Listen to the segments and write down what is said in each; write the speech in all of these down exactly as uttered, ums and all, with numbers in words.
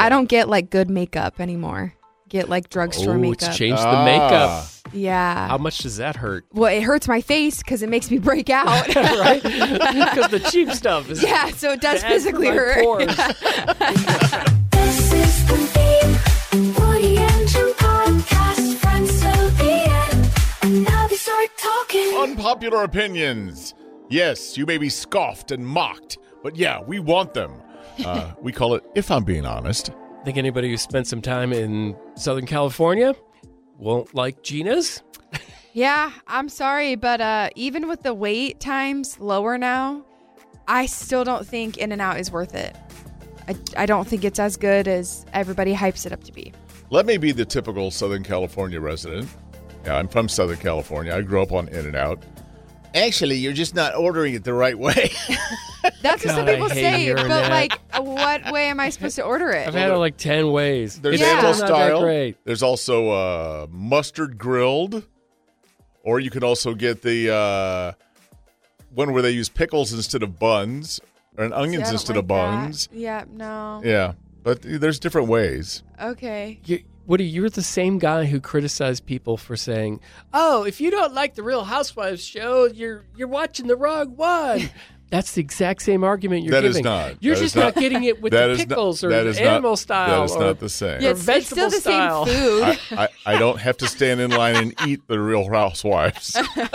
I don't get like good makeup anymore. Get like drugstore oh, makeup. it's changed Ah. the makeup. Yeah. How much does that hurt? Well, it hurts my face because it makes me break out. Right? Because the cheap stuff is Yeah, so it does bad for physically my hurt. pores. This is the theme. Woody and Jim podcast. Friends till the end. And now they start talking. Unpopular opinions. Yes, you may be scoffed and mocked, but yeah, we want them. Uh, we call it If I'm Being Honest. Think anybody who spent some time in Southern California won't like Gina's? Yeah, I'm sorry, but uh, even with the wait times lower now, I still don't think In-N-Out is worth it. I, I don't think it's as good as everybody hypes it up to be. Let me be the typical Southern California resident. Yeah, I'm from Southern California. I grew up on In-N-Out. Actually, you're just not ordering it the right way. That's what some God, I people hate say, hearing but that. like, what way am I supposed to order it? I've had it like ten ways. There's It's Yeah. animal still not that style. great. There's also uh, mustard grilled. Or you can also get the uh, one where they use pickles instead of buns. Or See, onions I don't instead like of buns. that. Yeah, no. Yeah, but there's different ways. Okay. You, Woody, you're the same guy who criticized people for saying, "Oh, if you don't like the Real Housewives show, you're you're watching the wrong one." That's the exact same argument you're That is giving. not. You're That just is not, not- getting it with that the is not- pickles or that the is not- animal style. That is or, not the same. Yeah, or it's, it's vegetable still the style. same food. I, I, I don't have to stand in line and eat the Real Housewives.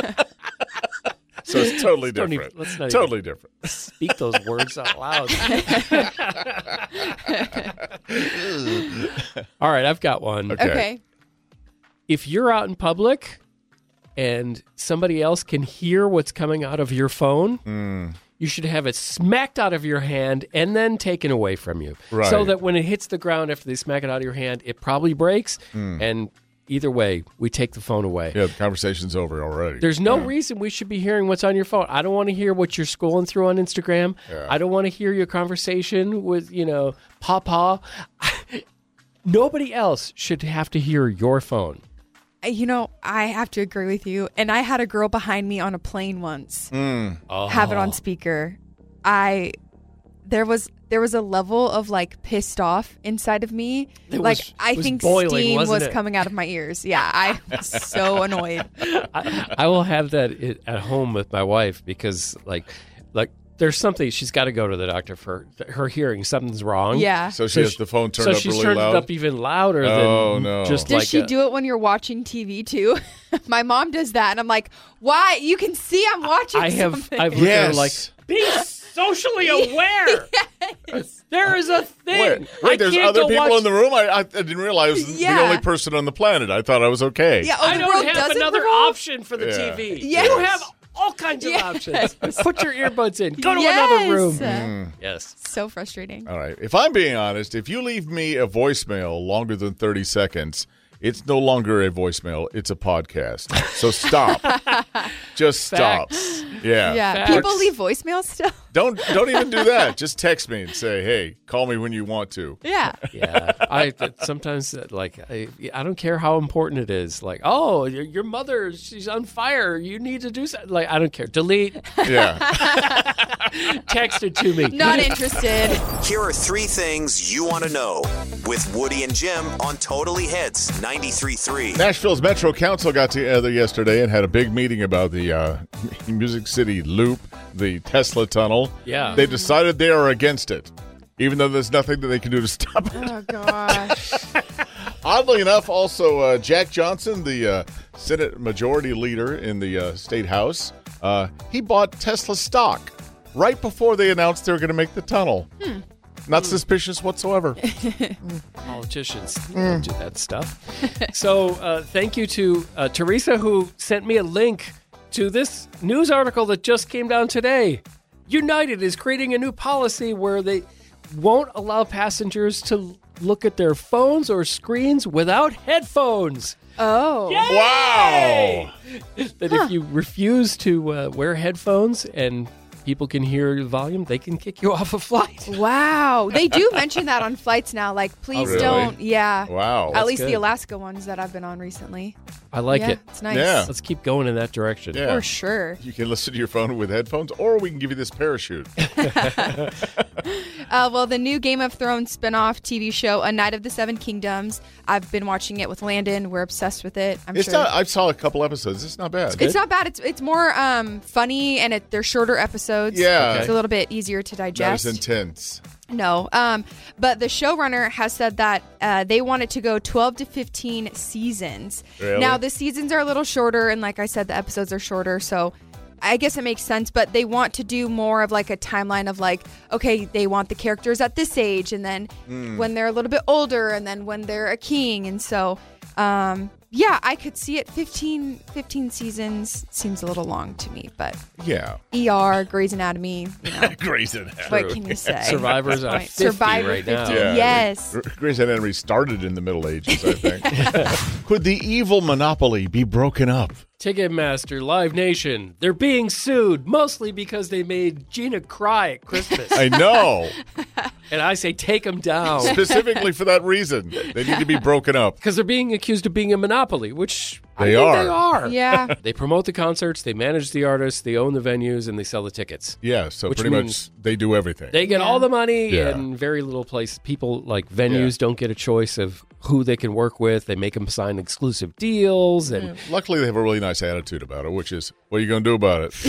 So it's totally Don't different. even- let's not totally different. Speak those words out loud. All right, I've got one. Okay. Okay. If you're out in public and somebody else can hear what's coming out of your phone, Mm. you should have it smacked out of your hand and then taken away from you. Right. So that when it hits the ground after they smack it out of your hand, it probably breaks. And either way, we take the phone away. Yeah, the conversation's over already. There's no reason we should be hearing what's on your phone. I don't want to hear what you're scrolling through on Instagram. Yeah. I don't want to hear your conversation with, you know, Papa. Nobody else should have to hear your phone. You know, I have to agree with you. And I had a girl behind me on a plane once Oh. have it on speaker. I there was there was a level of like pissed off inside of me. It like was- I was think boiling, steam wasn't was it? coming out of my ears. Yeah, I was so annoyed. I, I will have that i- at home with my wife because, like, like there's something she's got to go to the doctor for her hearing. Something's wrong. Yeah. so she So has she- the phone turned so up she's really turned loud. it up even louder Oh, than no. just Does like she a- do it when you're watching T V too? My mom does that, and I'm like, "Why? You can see I'm watching." I have something. I've looked at her Yes. like be socially aware. There is a thing. Wait, I wait there's can't other go people watch- in the room? I, I didn't realize I was the Yeah. only person on the planet. I thought I was okay. Yeah, oh, I the don't world have doesn't another revolve? option for the Yeah. T V. Yes. You have all kinds of Yes. options. Put your earbuds in. Go to Yes. another room. Mm. Yes. So frustrating. All right. If I'm being honest, if you leave me a voicemail longer than thirty seconds, it's no longer a voicemail. It's a podcast. So stop. Just stop. Facts. Yeah. Yeah, Facts. people leave voicemails still. Don't don't even do that. Just text me and say, "Hey, call me when you want to." Yeah. Yeah, I that sometimes uh, like I, I don't care how important it is. Like, oh, your, your mother, she's on fire. You need to do something. Like, I don't care. Delete. Yeah. Text it to me. Not interested. Here are three things you want to know with Woody and Jim on Totally Hits ninety-three point three. Nashville's Metro Council got together yesterday and had a big meeting about the uh, Music City Loop, the Tesla tunnel. Yeah. They decided they are against it, even though there's nothing that they can do to stop it. Oh gosh. Oddly enough, also, uh, Jack Johnson, the uh, Senate Majority Leader in the uh, State House, uh, he bought Tesla stock right before they announced they were going to make the tunnel. Hmm. Not suspicious whatsoever. Politicians don't do that stuff. So uh, thank you to uh, Teresa, who sent me a link to this news article that just came down today. United is creating a new policy where they won't allow passengers to look at their phones or screens without headphones. Oh. Wow. That if you refuse to uh, wear headphones and people can hear the volume, they can kick you off a flight. Wow. They do mention that on flights now. Like, please really? don't. Yeah. Wow. At That's least good. the Alaska ones that I've been on recently. I like yeah, it. It's nice. Yeah. Let's keep going in that direction. Yeah. For sure. You can listen to your phone with headphones, or we can give you this parachute. Uh, well, the new Game of Thrones spinoff T V show, A Night of the Seven Kingdoms. I've been watching it with Landon. We're obsessed with it. I'm It's sure. not. I saw a couple episodes. It's not bad. It's not bad. It's it's more um, funny, and it, they're shorter episodes. Yeah. It's a little bit easier to Not digest. as intense. No. Um, but the showrunner has said that uh, they want it to go twelve to fifteen seasons. Really? Now, the seasons are a little shorter, and like I said, the episodes are shorter, so I guess it makes sense, but they want to do more of like a timeline of like, okay, they want the characters at this age, and then Hmm. when they're a little bit older, and then when they're a king. And so, um, yeah, I could see it. fifteen, fifteen seasons seems a little long to me, but Yeah. E R, Grey's Anatomy, you know, Grey's Anatomy. what can you say? Survivor's on Right. fifty Survivor right now. fifty. Yeah. Yes. Gr- Grey's Anatomy started in the Middle Ages, I think. Could the evil monopoly be broken up? Ticketmaster, Live Nation, they're being sued mostly because they made Gina cry at Christmas. I know. And I say take them down Specifically for that reason. They need to be broken up. because they're being accused of being a monopoly, which I They think are. they are. Yeah. They promote the concerts, they manage the artists, they own the venues, and they sell the tickets. Yeah, so Which pretty means much they do everything. They get Yeah. all the money, Yeah. and very little place. People like venues Yeah. don't get a choice of who they can work with. They make them sign exclusive deals, and Luckily, they have a really nice attitude about it, which is, what are you going to do about it?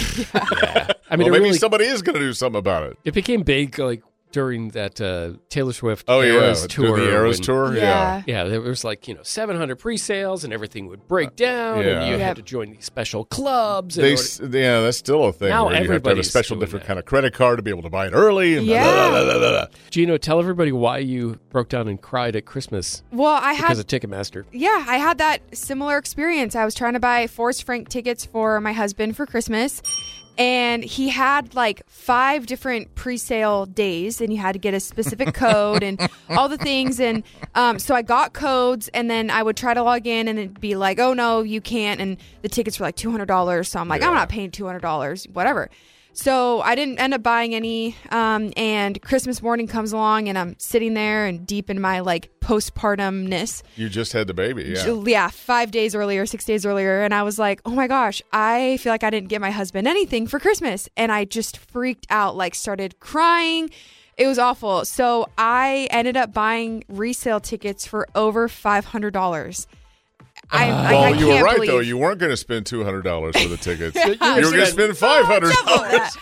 I mean, well, it maybe really somebody is going to do something about it. it became big like during that uh, Taylor Swift Oh, yeah. Eras Through tour. the Eras when- tour? Yeah. Yeah, there was like, you know, seven hundred pre-sales and everything would break down yeah. and you Yep. had to join these special clubs. in They, order- s- yeah, that's still a thing. Now where you have to have a everybody's special doing different that. kind of credit card to be able to buy it early. And Yeah. blah, blah, blah, blah, blah. Gino, tell everybody why you broke down and cried at Christmas Well, I because had of Ticketmaster. yeah, I had that similar experience. I was trying to buy Forrest Frank tickets for my husband for Christmas, and he had like five different pre-sale days, and you had to get a specific code and all the things. And um, so I got codes, and then I would try to log in, and it'd be like, oh no, you can't. And the tickets were like two hundred dollars. So I'm like, I'm Yeah. not paying two hundred dollars, whatever. So I didn't end up buying any. Um, and Christmas morning comes along, and I'm sitting there and deep in my like postpartumness. You just had the baby, yeah. Ju- yeah, five days earlier, six days earlier. And I was like, oh my gosh, I feel like I didn't get my husband anything for Christmas. And I just freaked out, like started crying. It was awful. So I ended up buying resale tickets for over five hundred dollars. I, I, Well, I you can't were right, believe. though. You weren't going to spend two hundred dollars for the tickets. Yeah. You were going to spend five hundred dollars.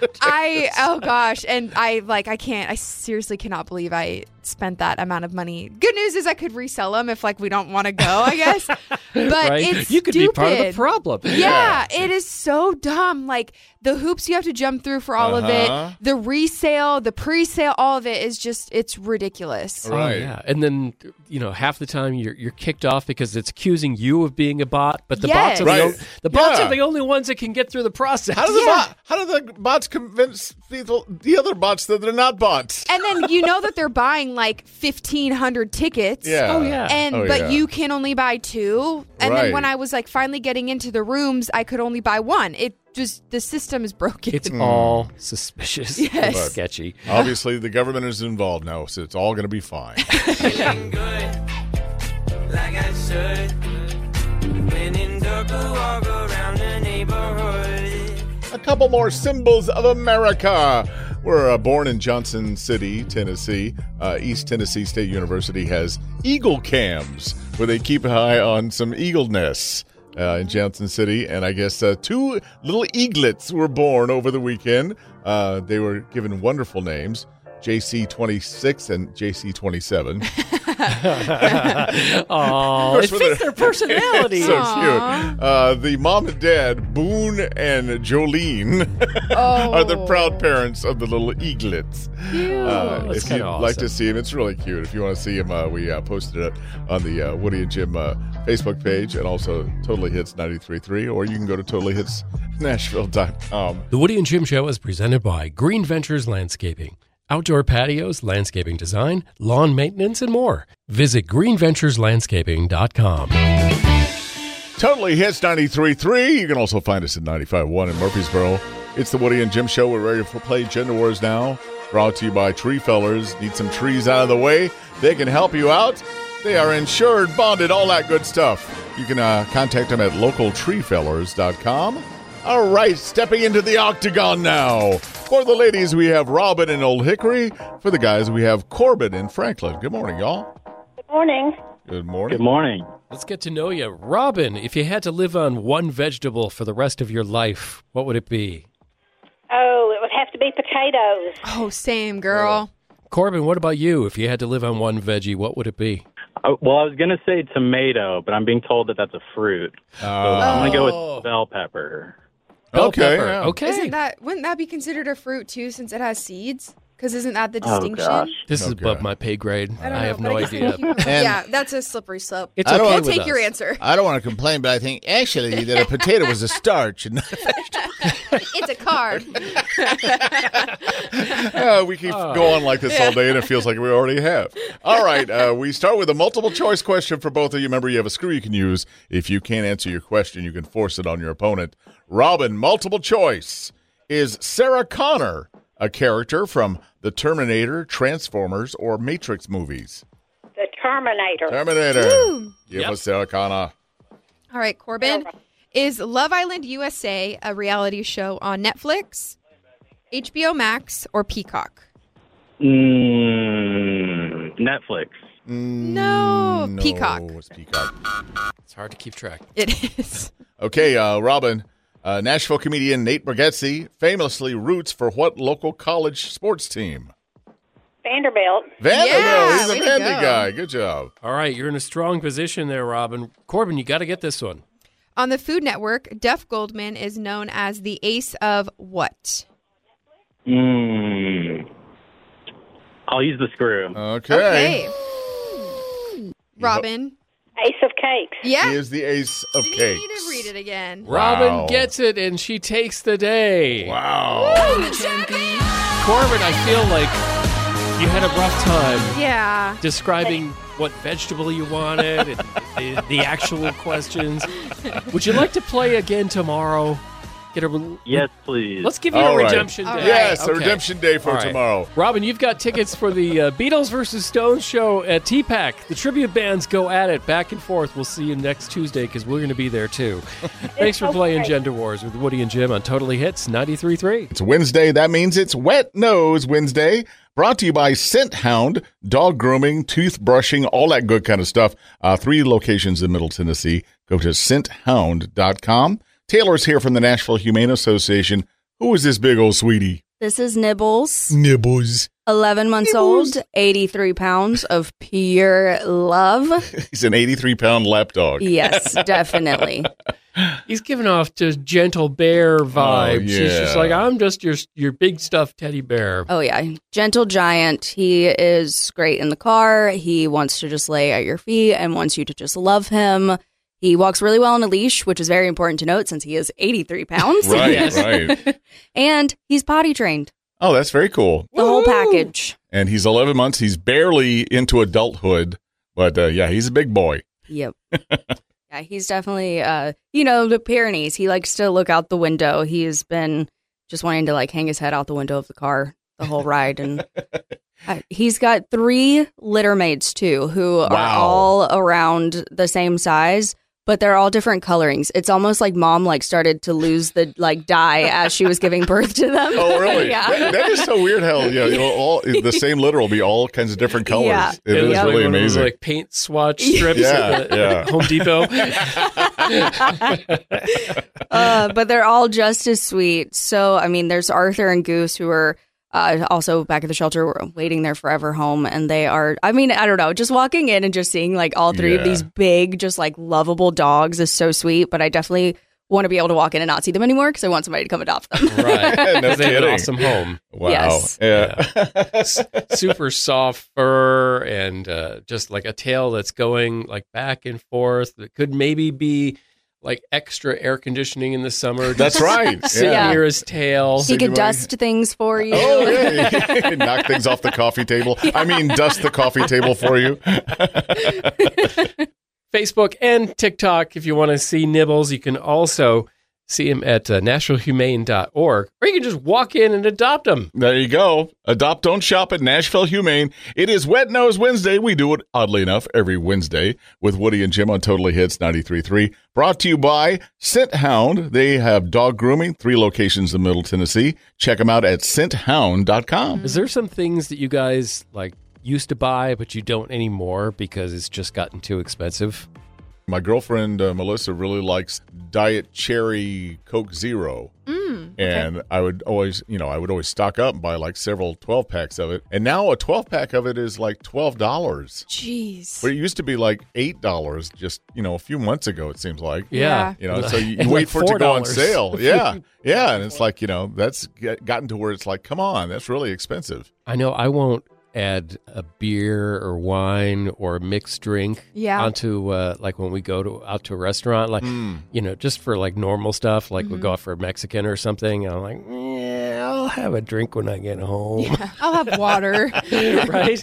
I oh gosh, and I like I can't. I seriously cannot believe I spent that amount of money. Good news is I could resell them if like we don't want to go, I guess. But right? it's You could stupid. be part of the problem. Yeah, it is so dumb. Like the hoops you have to jump through for all Uh-huh. of it, the resale, the pre-sale, all of it is just it's ridiculous. Oh, Right. yeah. And then, you know, half the time you're you're kicked off because it's accusing you of being a bot, but the bots Yes. are Right. the, o- the bots Yeah. are the only ones that can get through the process. How do the Yeah. bot, how do the bots convince people, the other bots, that they're not bots? And then you know that they're buying like fifteen hundred tickets. Yeah. Oh, yeah. And Oh, but yeah. you can only buy two. And Right. then when I was like finally getting into the rooms, I could only buy one. It just the system is broken. It's all suspicious Yes. and sketchy. Obviously, the government is involved now, so it's all going to be fine. Feeling good, like I should. When in dark, I walk around the neighborhood. A couple more symbols of America. We're uh, born in Johnson City, Tennessee. Uh, East Tennessee State University has eagle cams where they keep an eye on some eagle nests uh, in Johnson City. And I guess uh, two little eaglets were born over the weekend. Uh, they were given wonderful names, J C twenty-six and J C twenty-seven. Oh, course, it for fits the- their personality. So cute. Uh, the mom and dad, Boone and Jolene, Oh. are the proud parents of the little eaglets. Uh, that's if you'd kinda like to awesome. see him, it's really cute. If you want to see him, uh, we uh, posted it on the uh, Woody and Jim uh, Facebook page and also Totally Hits ninety-three point three, or you can go to totally hits nashville dot com. The Woody and Jim Show is presented by Green Ventures Landscaping. Outdoor patios, landscaping design, lawn maintenance, and more. Visit green ventures landscaping dot com. Totally Hits ninety-three point three. You can also find us at ninety-five point one in Murfreesboro. It's the Woody and Jim Show. We're ready to play Gender Wars now. Brought to you by Tree Fellers. Need some trees out of the way? They can help you out. They are insured, bonded, all that good stuff. You can uh, contact them at local tree fellers dot com. All right, stepping into the octagon now. For the ladies, we have Robin in Old Hickory. For the guys, we have Corbin in Franklin. Good morning, y'all. Good morning. Good morning. Good morning. Let's get to know you. Robin, if you had to live on one vegetable for the rest of your life, what would it be? Oh, it would have to be potatoes. Oh, same, girl. Corbin, what about you? If you had to live on one veggie, what would it be? Oh, well, I was going to say tomato, but I'm being told that that's a fruit. So I'm going to go Oh. with bell pepper. Bell Okay, pepper. yeah. Okay. Isn't that wouldn't that be considered a fruit too, since it has seeds? Because isn't that the Oh, distinction? gosh. This is Okay. above my pay grade. I don't know. have but no I guess idea. you can- And- yeah, that's a slippery slope. It's I don't okay I'll with take us. your answer. I don't want to complain, but I think actually that a potato was a starch. And It's a card. Uh, we keep go on like this all day, and it feels like we already have. All right, uh, we start with a multiple choice question for both of you. Remember, you have a screw you can use. If you can't answer your question, you can force it on your opponent. Robin, multiple choice. Is Sarah Connor a character from the Terminator, Transformers, or Matrix movies? The Terminator. Terminator. Woo. Give Yep. us Sarah Connor. All right, Corbin. Is Love Island U S A a reality show on Netflix, H B O Max, or Peacock? Mm, Netflix. No, No, Peacock. it's Peacock. It's hard to keep track. It is. Okay, uh, Robin. Uh, Nashville comedian Nate Bargatze famously roots for what local college sports team? Vanderbilt. Vanderbilt. Yeah, He's a way to Vandy go. guy. Good job. All right, you're in a strong position there, Robin. Corbin, you got to get this one. On the Food Network, Duff Goldman is known as the ace of what? Mm, I'll use the screw. Okay. Robin. Ace of Cakes. Yeah. He is the ace of You cakes. need to read it again. Robin Wow. gets it, and she takes the day. Wow. Corbin, I feel like you had a rough time Yeah. describing what vegetable you wanted and the, the actual questions. Would you like to play again tomorrow? Get a re- Yes, please. Let's give you All a right. redemption All day. right. Yes, a Okay. redemption day for All right. tomorrow. Robin, you've got tickets for the uh, Beatles versus Stones show at T PAC. The tribute bands go at it back and forth. We'll see you next Tuesday because we're going to be there too. Thanks for playing Gender Wars with Woody and Jim on Totally Hits ninety-three point three. It's Wednesday. That means it's Wet Nose Wednesday. Brought to you by Scent Hound, dog grooming, tooth brushing, all that good kind of stuff. Uh, three locations in Middle Tennessee. Go to scent hound dot com. Taylor's here from the Nashville Humane Association. Who is this big old sweetie? This is Nibbles, Nibbles. eleven months old, eighty-three pounds of pure love. He's an eighty-three pound lap dog. Yes, definitely. He's giving off just gentle bear vibes. He's just yeah. like, I'm just your your big stuffed teddy bear. Oh, yeah. Gentle giant. He is great in the car. He wants to just lay at your feet and wants you to just love him. He walks really well on a leash, which is very important to note since he is eighty-three pounds. Right, Yes. right. And he's potty trained. Oh, that's very cool. The whole package. And he's eleven months. He's barely into adulthood. But, uh, yeah, he's a big boy. Yep. Yeah, he's definitely, uh, you know, the Pyrenees. He likes to look out the window. He's been just wanting to like hang his head out the window of the car the whole ride. And uh, he's got three litter mates too, who are Wow. all around the same size, but they're all different colorings. It's almost like mom like started to lose the like dye as she was giving birth to them. Oh, really? Yeah. That, that is so weird how you know, you know, all the same litter will be all kinds of different colors. Yeah. It is Yeah. really like one of those, amazing. like paint swatch strips Yeah, at, the, yeah. at Home Depot. uh, but they're all just as sweet. So, I mean, there's Arthur and Goose who are uh, also back at the shelter waiting their forever home. And they are, I mean, I don't know, just walking in and just seeing like all three Yeah. of these big, just like lovable dogs is so sweet. But I definitely want to be able to walk in and not see them anymore because I want somebody to come adopt them. Right. No 'Cause they have an kidding. awesome home. Wow. Yes. Yeah. Super soft fur and uh, just like a tail that's going like back and forth. It could maybe be like extra air conditioning in the summer. That's Just right. Sit Yeah. near his tail. He could Sigma- dust things for you. Oh, yeah. Knock things off the coffee table. I mean, dust the coffee table for you. Facebook and TikTok if you want to see Nibbles. You can also see them at uh, national humane dot org, or you can just walk in and adopt them. There you go. Adopt, don't shop at Nashville Humane. It is Wet Nose Wednesday. We do it, oddly enough, every Wednesday with Woody and Jim on Totally Hits ninety-three point three. Brought to you by Scent Hound. They have dog grooming, three locations in Middle Tennessee. Check them out at scent hound dot com. Is there some things that you guys like used to buy, but you don't anymore because it's just gotten too expensive? My girlfriend, uh, Melissa, really likes Diet Cherry Coke Zero. Mm, and I would always, you know, I would always stock up and buy like several twelve packs of it. And now a twelve pack of it is like twelve dollars. Jeez. But it used to be like eight dollars just, you know, a few months ago, it seems like. Yeah. You know, so you, And you wait like for it to go on four dollars. sale. Yeah. Yeah. And it's like, you know, that's get- gotten to where it's like, come on, that's really expensive. I know I won't add a beer or wine or a mixed drink Yeah. onto uh, like when we go to out to a restaurant, like Mm. you know, just for like normal stuff, like we Mhm. go out for a Mexican or something. I'm like, yeah, I'll have a drink when I get home. Yeah, I'll have water. Right?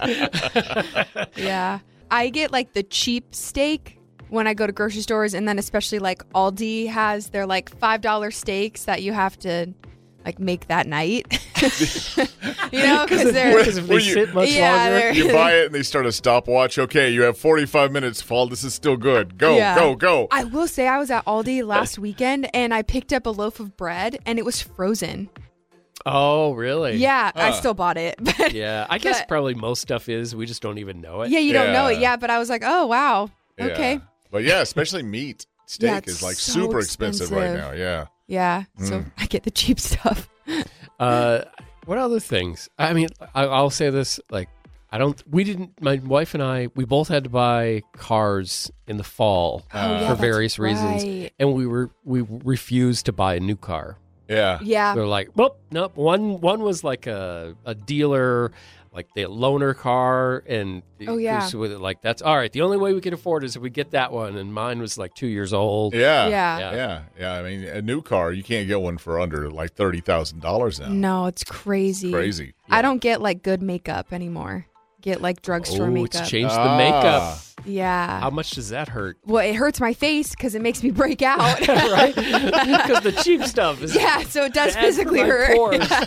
Yeah. I get like the cheap steak when I go to grocery stores, and then especially like Aldi has their like five dollar steaks that you have to like make that night. You know, because they're Because if they Were you- sit much Yeah, longer. they're- You buy it and they start a stopwatch. Okay, you have forty-five minutes, Fall. This is still good. Go, Yeah. go, go. I will say I was at Aldi last weekend and I picked up a loaf of bread and it was frozen. Oh, really? Yeah, I Huh. still bought it. But Yeah, I guess But- probably most stuff is. We just don't even know it. yeah, you don't know it. Yeah. Yeah, but I was like, oh wow, Yeah. okay, But yeah, especially meat. Steak Yeah, it's is like so super expensive. right expensive. now. Yeah. yeah. So Mm. I get the cheap stuff. Uh, what other things? I mean, I, I'll say this: like, I don't. We didn't. My wife and I, we both had to buy cars in the fall Oh, yeah, for that's various reasons, right. and we were we refused to buy a new car. Yeah. Yeah, We were like, well, nope. One one was like a a dealer, like the loaner car, and Oh, yeah. so with it, like that's all right. The only way we can afford is if we get that one, and mine was like two years old. Yeah. Yeah. Yeah. Yeah. Yeah. I mean, a new car, you can't get one for under like thirty thousand dollars now. no, it's crazy. Crazy. I don't get like good makeup anymore. Get like drugstore Oh, makeup. it's changed the Ah. makeup. Yeah. How much does that hurt? Well, it hurts my face because it makes me break out. Right? Because the cheap stuff is Yeah, so it does bad for physically my hurt.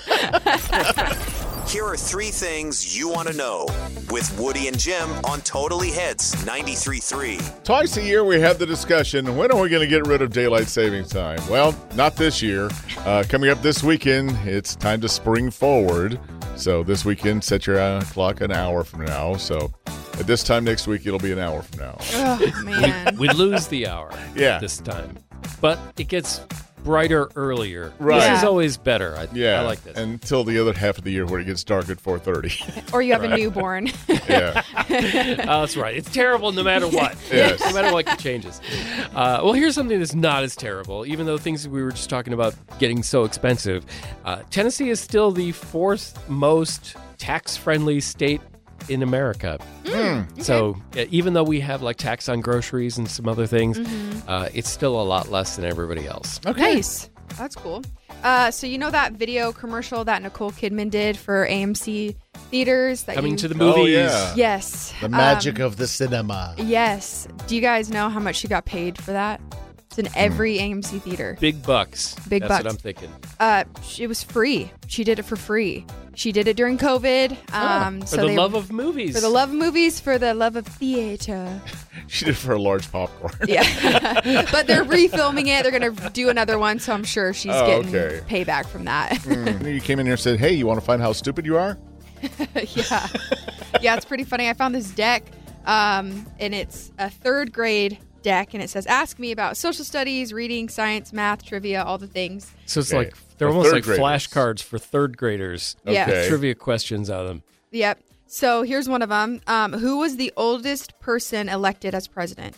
pores. Here are three things you want to know with Woody and Jim on Totally Hits ninety-three point three. Twice a year, we have the discussion, when are we going to get rid of daylight savings time? Well, not this year. Uh, coming up this weekend, it's time to spring forward. So this weekend, set your uh, clock an hour from now. So at this time next week, it'll be an hour from now. Oh, man. We lose the hour Yeah. this time. But it gets brighter earlier. Right. This Yeah. is always better. I, Yeah. I like this. Until the other half of the year where it gets dark at four thirty. Or you have a newborn. Yeah. Oh, that's right. It's terrible no matter what. Yes. No matter what changes. Uh, well, here's something that's not as terrible, even though things we were just talking about getting so expensive. Uh, Tennessee is still the fourth most tax-friendly state in America. So uh, even though we have like tax on groceries and some other things, uh, it's still a lot less than everybody else. Nice. That's cool. Uh, so you know that video commercial that Nicole Kidman did for A M C theaters? That Coming you... to the movies. Oh, yeah. Yes. The magic Um, of the cinema. Yes. Do you guys know how much she got paid for that? It's in every A M C theater. Big bucks. Big That's bucks. what I'm thinking. Uh, sh- it was free. She did it for free. She did it during COVID. Um, for so the they, love of movies. for the love of movies, for the love of theater. She did for a large popcorn. Yeah. But they're refilming it. They're going to do another one, so I'm sure she's Oh, getting okay. payback from that. Mm. You came in here and said, hey, you want to find how stupid you are? Yeah. Yeah, it's pretty funny. I found this deck, um, and it's a third grade deck, and it says, ask me about social studies, reading, science, math, trivia, all the things. So it's Okay. like they're For almost third like graders. flashcards for third graders. Yeah. Okay. Trivia questions out of them. Yep. So here's one of them. Um, who was the oldest person elected as president?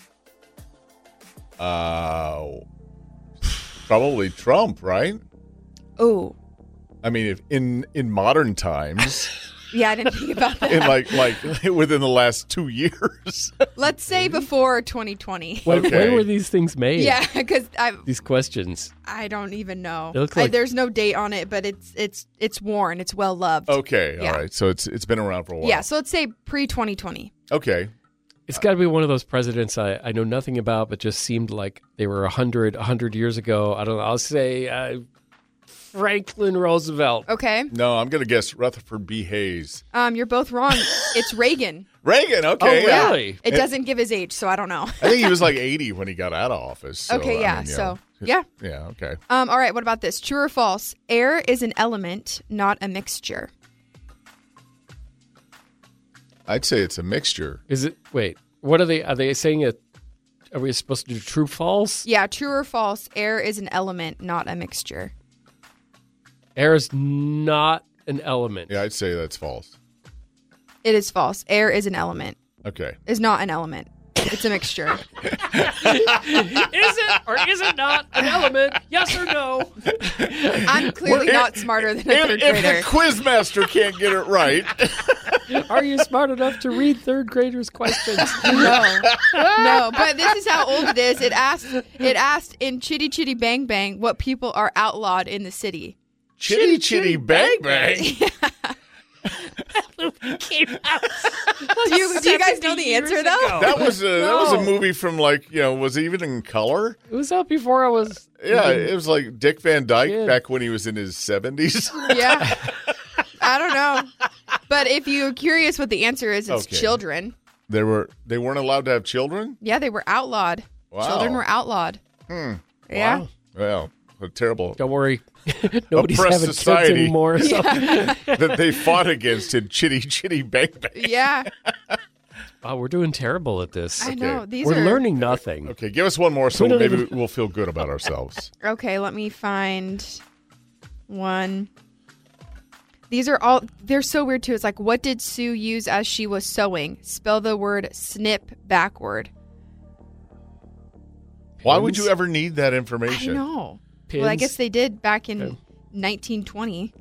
Uh, probably Trump, right? Oh, I mean, if in in modern times, yeah, I didn't think about that. in like like within the last two years. Let's say before twenty twenty. When, Okay. when were these things made? Yeah, because I These questions. I don't even know. They look I- like- there's no date on it, but it's it's it's worn. It's well loved. Okay, Yeah. all right. So it's it's been around for a while. Yeah, so let's say pre twenty twenty. Okay. It's got to be one of those presidents I, I know nothing about, but just seemed like they were a hundred, a hundred years ago. I don't know. I'll say uh, Franklin Roosevelt. Okay. No, I'm going to guess Rutherford B. Hayes. Um, you're both wrong. It's Reagan. Reagan, okay. Oh, yeah. really? It And- doesn't give his age, so I don't know. I think he was like eighty when he got out of office. So, Okay, I yeah, mean, you so, know, yeah. Yeah, okay. Um, all right, what about this? True or false? Air is an element, not a mixture. I'd say it's a mixture. Is it? Wait, what are they? Are they saying it? Are we supposed to do true, false? Yeah, true or false? Air is an element, not a mixture. Air is not an element. Yeah, I'd say that's false. It is false. Air is an element. Okay. Is not an element. It's a mixture. Is it or is it not an element? Yes or no? I'm clearly Well, not if- smarter than a If, third if grader. the quizmaster can't get it right, Are you smart enough to read third graders' questions? No, no. But this is how old it is. It asked. It asked in Chitty Chitty Bang Bang what people are outlawed in the city. chitty chitty bang bang. Do you, do you guys know the answer though? That was a that was a No. movie from like you know was it even in color? It was out before I was. Yeah, even- it was like Dick Van Dyke Kid. back when he was in his seventies. Yeah. I don't know. But if you're curious what the answer is, it's Okay. children. They were they weren't allowed to have children. Yeah, they were outlawed. Wow. Children were outlawed. Hmm. Yeah. Well, a terrible Don't worry, nobody's Oppressed having society. kids anymore. So. that they fought against in Chitty Chitty Bang Bang. Yeah. Wow, we're doing terrible at this. I know. These We're are learning nothing. Okay, give us one more so We don't maybe even- we'll feel good about ourselves. Okay, let me find one. These are all, they're so weird too. It's like, what did Sue use as she was sewing? Spell the word snip backward. Why would Pins? you ever need that I information? know. Pins? Well, I guess they did back in Okay. nineteen twenty.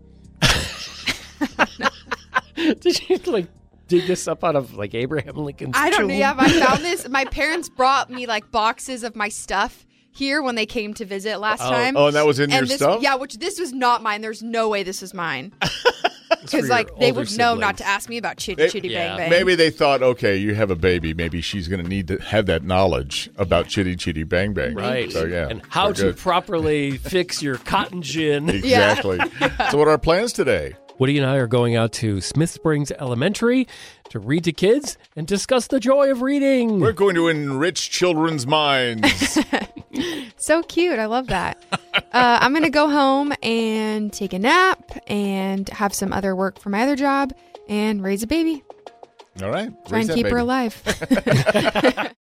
Did you like dig this up out of like Abraham Lincoln's I don't know. tomb? Yeah, I found this. My parents brought me like boxes of my stuff here when they came to visit last Oh. time. Oh, and that was in and your this, stuff? Yeah, which this was not mine. There's no way this is mine. It's for Because your like they older would know not siblings. to ask me about chitty They- chitty Yeah. bang bang. Maybe they thought, okay, you have a baby. Maybe she's going to need to have that knowledge about Chitty Chitty Bang Bang. Right. So, yeah. And how we're to good. properly fix your cotton gin. Exactly. So, what are our plans today? Woody and I are going out to Smith Springs Elementary to read to kids and discuss the joy of reading. We're going to enrich children's minds. So cute. I love that. uh, I'm going to go home and take a nap and have some other work for my other job and raise a baby. All right. Try Raise and that keep her baby. alive.